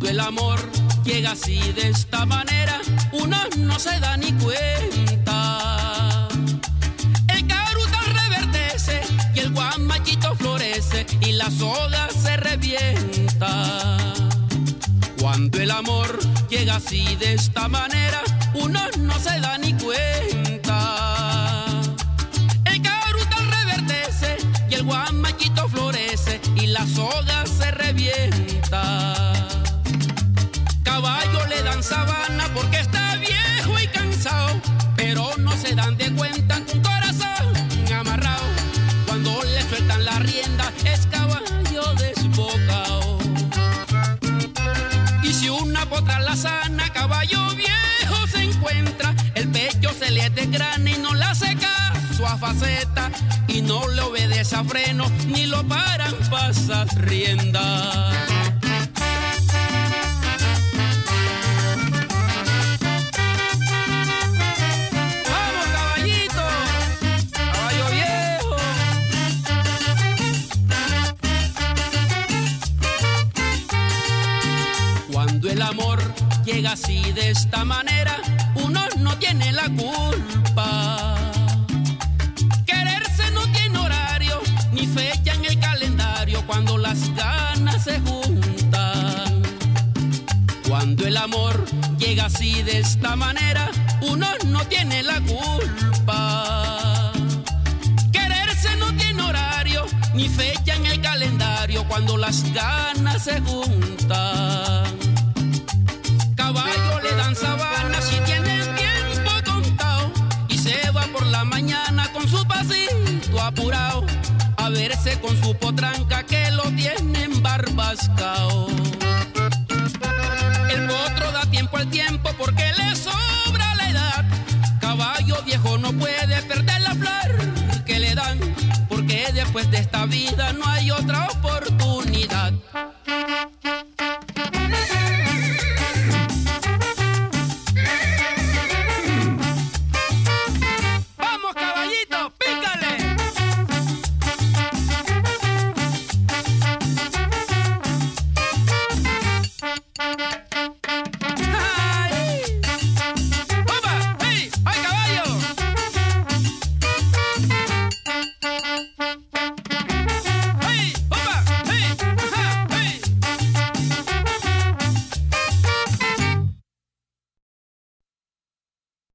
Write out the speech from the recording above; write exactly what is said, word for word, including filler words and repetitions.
Cuando el amor llega así de esta manera, uno no se da ni cuenta. El caruta reverdece y el guamachito florece y la soga se revienta. Cuando el amor llega así de esta manera, uno no se da ni cuenta. El caruta reverdece y el guamachito florece y la soga se revienta. Caballo le dan sabana porque está viejo y cansado, pero no se dan de cuenta que un corazón amarrado, cuando le sueltan la rienda, es caballo desbocado. Y si una potra la sana, caballo viejo se encuentra, el pecho se le desgrana y no le hace caso a faceta, y no le obedece a freno, ni lo paran pasas rienda. El amor llega así de esta manera, uno no tiene la culpa. Quererse no tiene horario, ni fecha en el calendario, cuando las ganas se juntan. Cuando el amor llega así de esta manera, uno no tiene la culpa. Quererse no tiene horario, ni fecha en el calendario, cuando las ganas se juntan. Caballo le dan sabana si tiene el tiempo contado, y se va por la mañana con su pasito apurado a verse con su potranca que lo tiene embarbascao. El potro da tiempo al tiempo porque le sobra la edad. Caballo viejo no puede perder la flor que le dan, porque después de esta vida no hay otra oportunidad.